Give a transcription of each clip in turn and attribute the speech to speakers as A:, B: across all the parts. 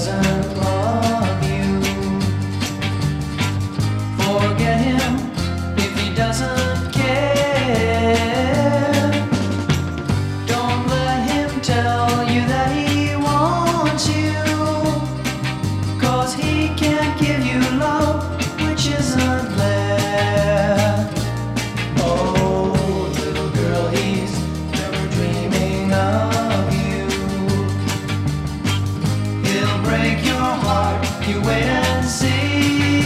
A: doesn't love you. Forget him if he doesn't care. Don't let him tell you that he wants you, 'cause he can't give you love which isn't there. Oh, little girl, he's never dreaming of you. He'll break your heart, you wait and see.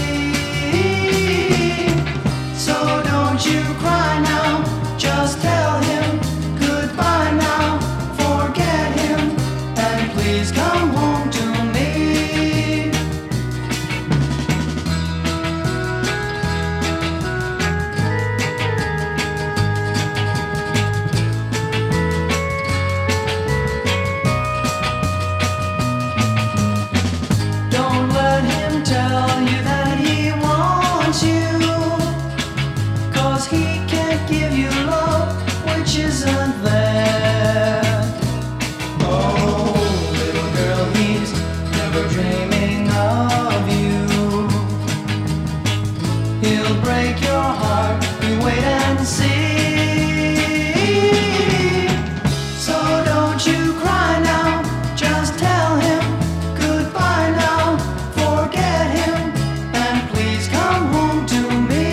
A: So don't you cry now, just tell him goodbye now. Forget him and please come home to me. Don't let him tell you that he wants you, 'cause he can't give you love which isn't there. Oh, little girl, he's never dreaming of you. He'll break your heart, you wait and see. So don't you cry now, just tell him goodbye now. Forget him and please come home to me.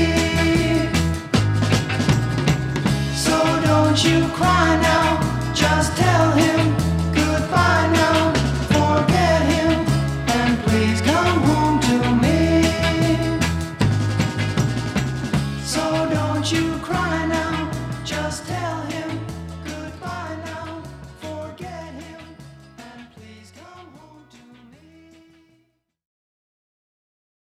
A: So don't you cry now, just tell him goodbye now. Forget him and please come home to me. So don't you cry now.